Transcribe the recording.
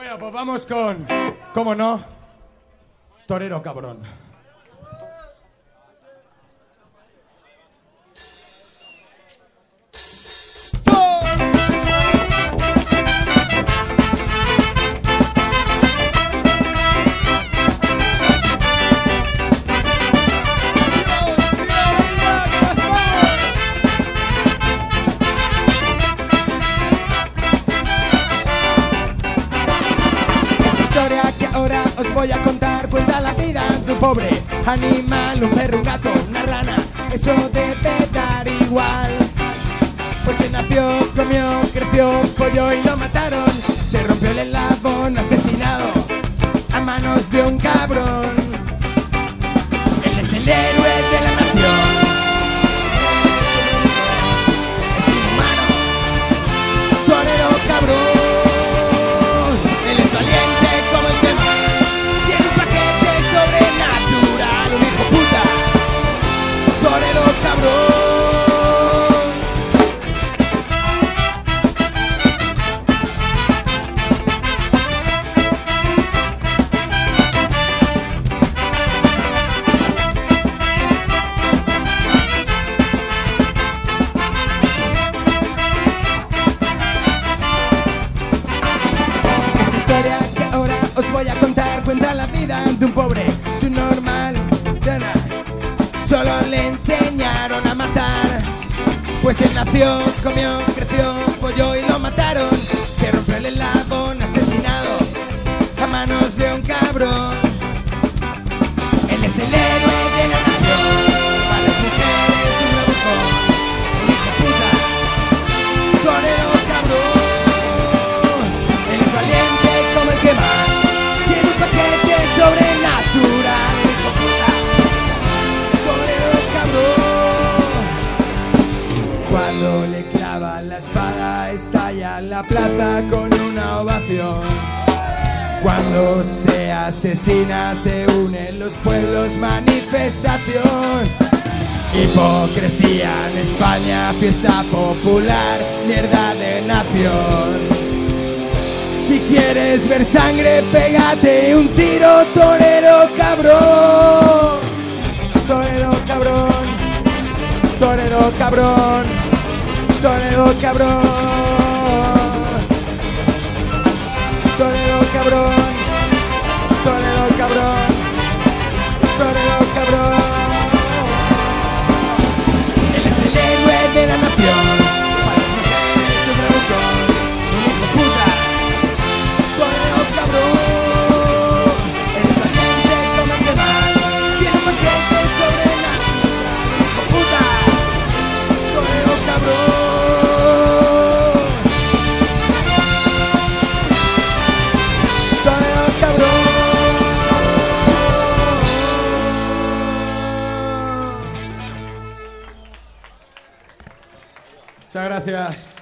Bueno, pues vamos con, ¿cómo no? Torero cabrón. Os voy a contar, cuenta la vida de un pobre animal, un perro, un gato, una rana, eso debe dar igual. Pues se nació, comió, creció, folló y lo mataron. Se rompió el eslabón, asesinado a manos de un cabrón. Él es el héroe de la nación. Es inhumano, torero cabrón. Él es valiente como el tema. Sobrenatural, un hijo puta, torero cabrón. Esta historia que ahora os voy a contar cuenta la vida de un pobre subnormal. Solo le enseñaron a matar, pues él nació, comió, creció, folló y lo mataron. Se rompió el eslabón, asesinado a manos de un cabrón. Él es el héroe de la nación, para las mujeres un rebujón, un hijo puta, torero cabrón. Él es valiente como el que más, tiene un paquete sobrenatural, hijo puta, torero cabrón. Cuando le clava la espada estalla la plaza con una ovación. Cuando se asesina se unen los pueblos, manifestación. Hipocresía en España, fiesta popular, mierda de nación. Si quieres ver sangre, pégate un tiro, torero cabrón. Torero cabrón, torero cabrón, torero cabrón. Torero cabrón, torero cabrón, torero cabrón. Él es el héroe de la nación, para las mujeres un rebujón, un hijo puta, torero cabrón. Él es valiente como el que más, tiene un paquete sobrenatural, un hijo puta, torero cabrón. Muchas gracias.